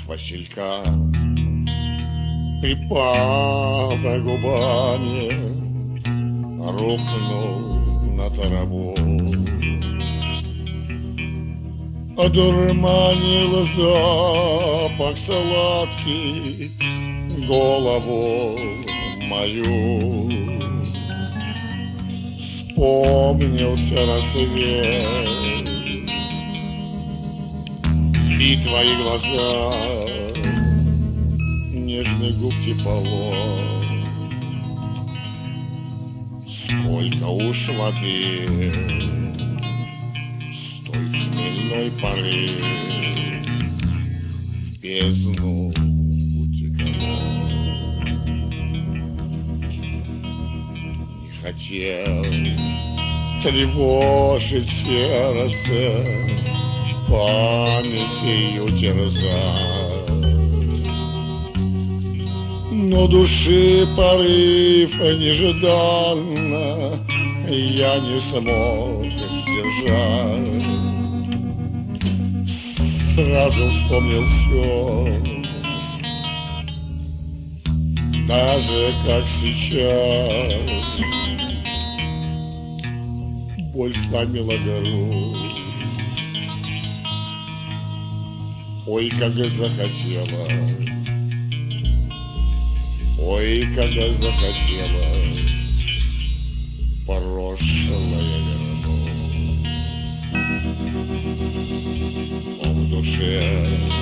василька припала губами, рухнул на траву. Одурманил запах сладкий голову мою. Вспомнился рассвет и твои глаза, нежный губ тепло. Сколько уж воды с той хмельной поры в бездну утекало. Не хотел тревожить сердце, памятью терзать, но души порыв нежданно я не смог сдержать. Сразу вспомнил все, даже как сейчас. Боль сломила гору. Ой, как захотела, ой, как захотела прошлое вернуть. О, в душе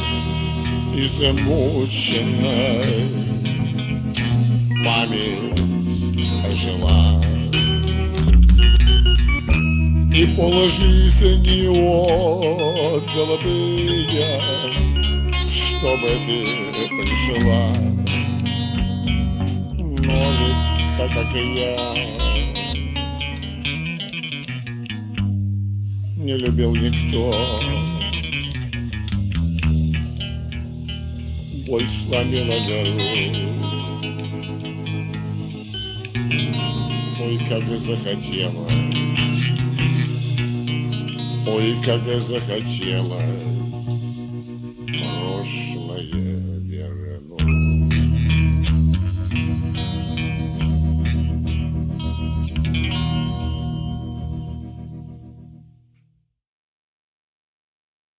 измученной память ожила, и полжизни отдала бы я, чтобы ты пришла. Но ведь так, как и я, не любил никто. Боль сломила гору. Ой, как захотела, ой, как захотела